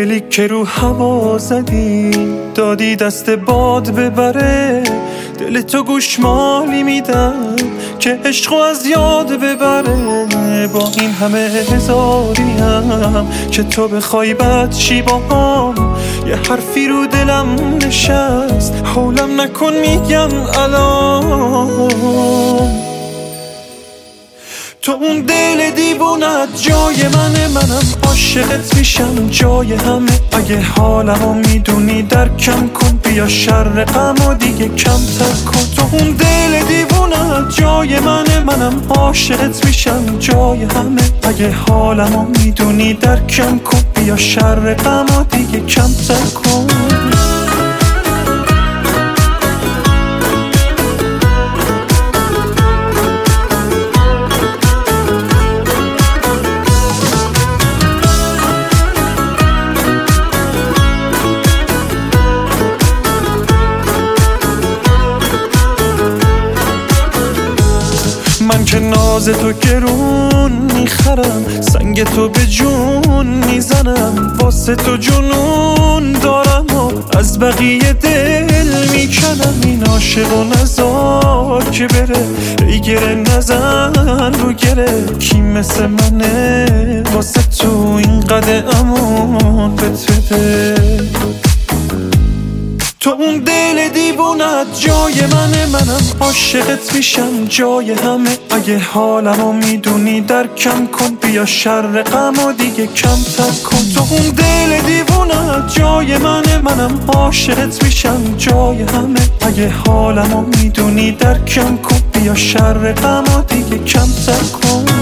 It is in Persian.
دلی که رو هوا زدی، دادی دست باد ببره. دل تو گوشمالی میدم که عشقو از یاد ببره. با این همه هزاریم که تو بخوای بد چی باهام، یه حرفی رو دلم نشست، حولم نکن میگم الان. تو اون دل دیوونت جای منم عاشقت میشم جای همه. اگه حالمو میدونی درکم کن، بیا شر غمو دیگه کمتر کن. تو اون دل دیوونت جای منم عاشقت میشم جای همه. اگه حالمو میدونی درکم کن، بیا شر غمو دیگه کمتر کن. من که ناز تو گرون میخرم، سنگ تو به جون میزنم، واسه تو جنون دارم و از بقیه دل میکنم. این عاشق و نزار که بره، ای گره نزن رو گره. کی مثل منه واسه تو اینقدر امان بده. تو اون دل دیوونت جای منم عاشقت میشم جای همه. اگه حالمو میدونی درکم کن، بیا شر غمو دیگه کمتر کن. تو اون دل دیوونت جای منم عاشقت میشم جای همه. اگه حالمو میدونی درکم کن، بیا شر غمو دیگه کمتر کن.